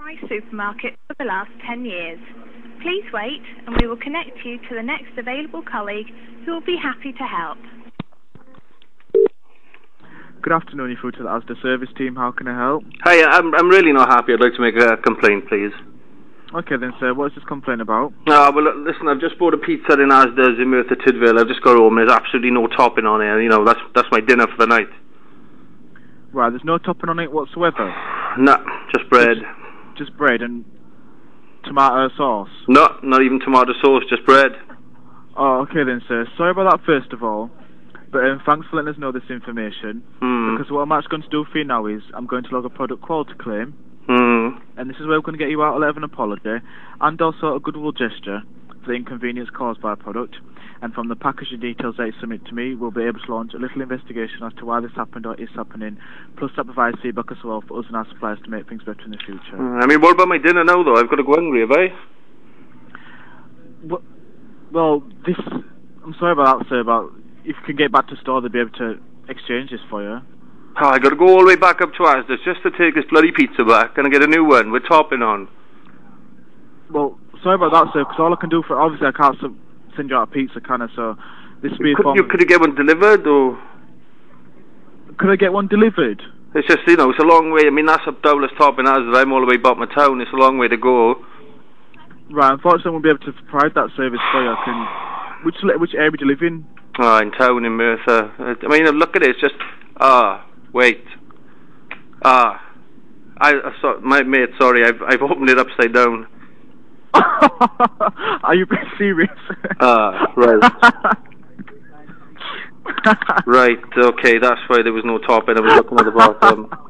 Price supermarket for the last 10 years. Please wait and we will connect you to the next available colleague who will be happy to help. Good afternoon, you're through to the Asda service team. How can I help? Hi, I'm really not happy. I'd like to make a complaint, please. Okay then, sir. What's this complaint about? Well, listen, I've just bought a pizza in Asda's in Merthyr Tydfil. I've just got home. There's absolutely no topping on it. You know, that's my dinner for the night. Right, there's no topping on it whatsoever? No, just bread. Just bread and tomato sauce? No, not even tomato sauce, just bread. Oh, okay then, sir. Sorry about that, first of all. But thanks for letting us know this information. Because what I'm actually going to do for you now is I'm going to log a product quality claim. And this is where we're going to get you out a letter of an apology and also a goodwill gesture for the inconvenience caused by a product. And from the packaging details that you submit to me, we'll be able to launch a little investigation as to why this happened or is happening, plus that provides feedback as well for us and our suppliers to make things better in the future. I mean, what about my dinner now, though? I've got to go hungry, have I? Well, I'm sorry about that, sir, but if you can get back to store, they'll be able to exchange this for you. Oh, I got to go all the way back up to Asda's just to take this bloody pizza back and get a new one with topping on. Well, sorry about that, sir, because all I can do for... Obviously, I can't send you out a pizza, can I? So this will be Could you get one delivered, or...? Could I get one delivered? It's just, you know, it's a long way. I mean, that's a Douglas topping Asda. I'm all the way back my town. It's a long way to go. Right, unfortunately, I won't be able to provide that service for you. Which area do you live in? Oh, in town, in Merthyr. I mean, look at it. It's just... wait. My mate, sorry, I've opened it upside down. Are you being serious? Right. Right, okay, that's why there was no topping. I was looking at the bottom.